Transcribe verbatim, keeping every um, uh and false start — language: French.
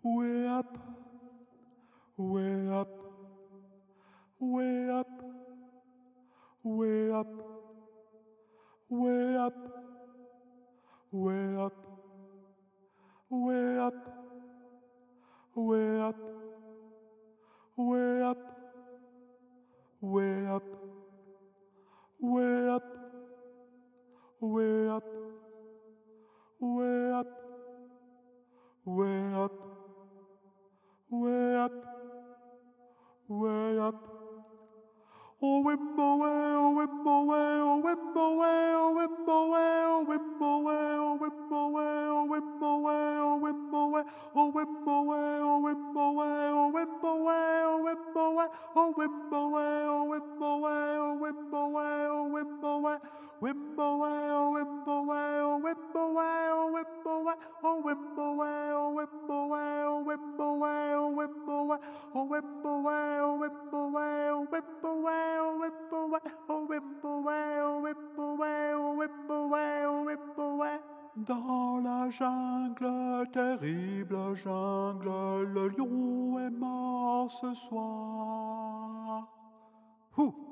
way up, way up, way up, way up, way up, way up, way up, way up, way up, way up, way up, way up, way up, way up, way up, way up. Oh, wimbo way, oh, wimbo way, oh, wimbo way, oh, wimbo way, oh, wimbo way, oh, wimbo way, oh, wimbo way, oh, wimbo way, oh, wimbo way, oh, wimbo way, oh, wimbo way, oh, wimbo way, oh, wimbo way, oh, wimbo way, oh, wimbo way, oh, wimbo way, wimbo way, oh, wimbo way, oh, wimbo way, oh, wimbo way, oh, wimbo way, oh, wimbo way, oh, wimbo way, oh, wimbo way, oh, wimbo way, oh, wimbo way, oh, wimbo way. Oh, wimbo way, oh, wimbo way, oh, wimbo way, oh, wimbo way, oh, wimbo way. Dans la jungle, terrible jungle, le lion est mort ce soir. Ouh.